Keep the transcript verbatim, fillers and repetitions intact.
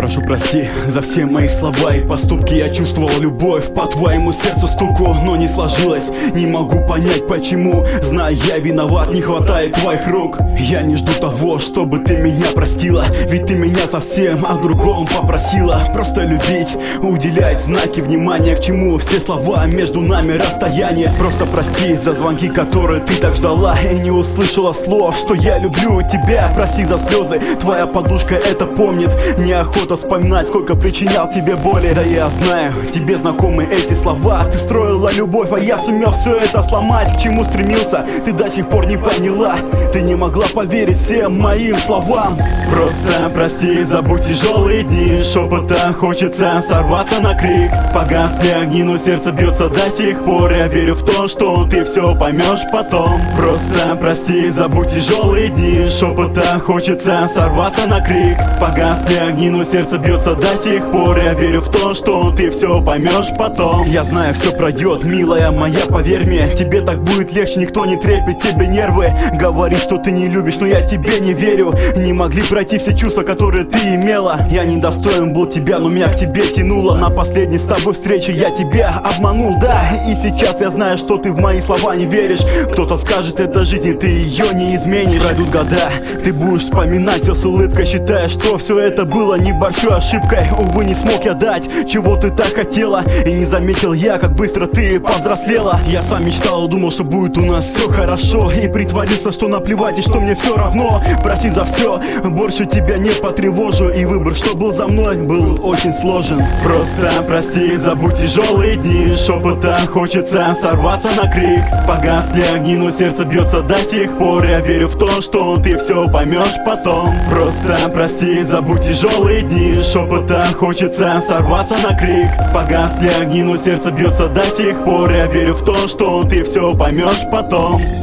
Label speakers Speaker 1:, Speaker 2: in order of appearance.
Speaker 1: прошу прости за все мои слова и поступки. Я чувствовал любовь по твоему сердцу стуку, но не сложилось, не могу понять почему. Знаю, я виноват, не хватает твоих рук. Я не жду того, чтобы ты меня простила, ведь ты меня совсем о другом попросила. Просто любить, уделять знаки внимания, к чему все слова между нами расстояние. Просто прости за звонки, которые ты так ждала и не услышала слов, что я люблю тебя. Прости за слезы, твоя подушка это помнит. Неохота вспоминать, сколько причинял тебе боли. Да я знаю, тебе знакомы эти слова. Ты строила любовь, а я сумел все это сломать. К чему стремился, ты до сих пор не поняла. Ты не могла поверить всем моим словам. Просто прости, забудь тяжелые дни. Шепота хочется сорваться на крик. Погасли огни, но сердце бьется до сих пор. Я верю в то, что ты все поймешь потом. Просто прости, забудь тяжелые дни. Шепота хочется сорваться на крик. Погасли огни, но сердце бьется до сих пор. Я верю в то, что ты все поймешь потом. Я знаю, все пройдет, милая моя, поверь мне. Тебе так будет легче, никто не трепет тебе нервы. Говоришь, что ты не любишь, но я тебе не верю. Не могли пройти все чувства, которые ты имела. Я недостоин был тебя, но меня к тебе тянуло. На последней с тобой встрече я тебя обманул, да. И сейчас я знаю, что ты в мои слова не веришь. Кто-то скажет, это жизнь, и ты ее не изменишь. Пройдут года, ты будешь вспоминать все с улыбкой, считая, что все это было небольшой ошибкой. Увы, не смог я дать, чего ты так хотела. И не заметил я, как быстро ты повзрослела. Я сам мечтал, думал, что будет у нас все хорошо. И притворился, что наплевать, и что мне все равно. Прости за все, больше тебя не потревожу. И выбор, что был за мной, был очень сложен. Просто прости, забудь тяжелые дни. Шепота хочется сорваться на крик. Погасли огни, но сердце бьется до сих пор. Я верю в то, что ты все поймешь потом. Просто прости, забудь тяжелые дни. Шепота хочется сорваться на крик. Погасли огни, но сердце бьется до сих пор. Я верю в то, что ты все поймешь потом.